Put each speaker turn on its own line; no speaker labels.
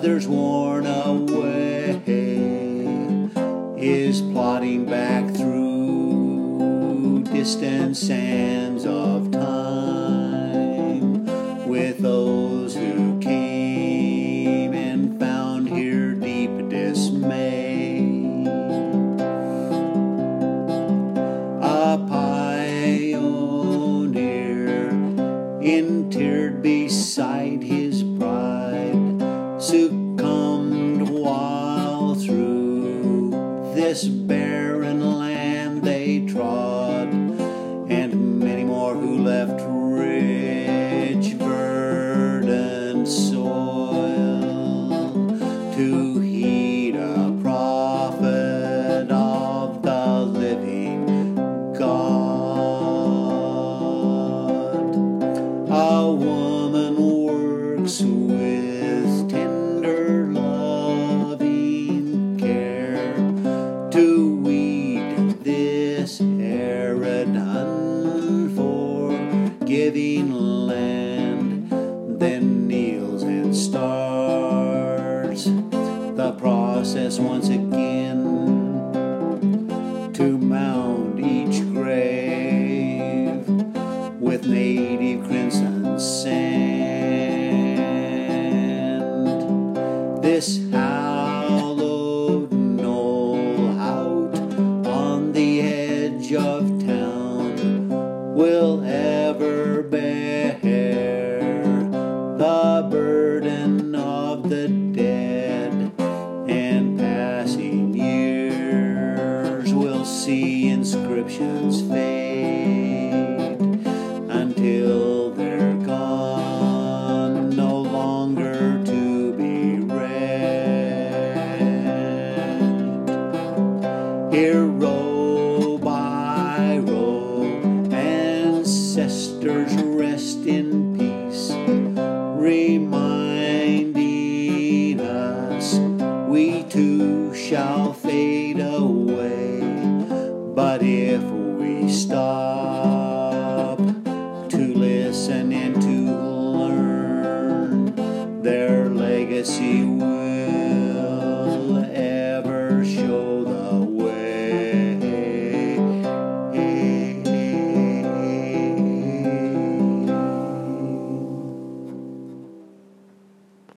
others worn away, is plodding back through distant sands of time with those who came and found here deep dismay. A pioneer interred beside his bride succumbed while through this barren land they trod, and many more who left rich verdant soil to heed a prophet of the living God. A woman works with tender loving care to weed this arid unforgiving land, then kneels and starts the process once again to mound each grave with native crimson sand. This hallowed knoll out on the edge of town will ever bear the burden of the dead, and passing years will see inscriptions fade until they're gone, no longer to be read. Here, row by row, ancestors rest in peace, reminding us we too shall fade away. But if we stop to listen and to learn, their legacy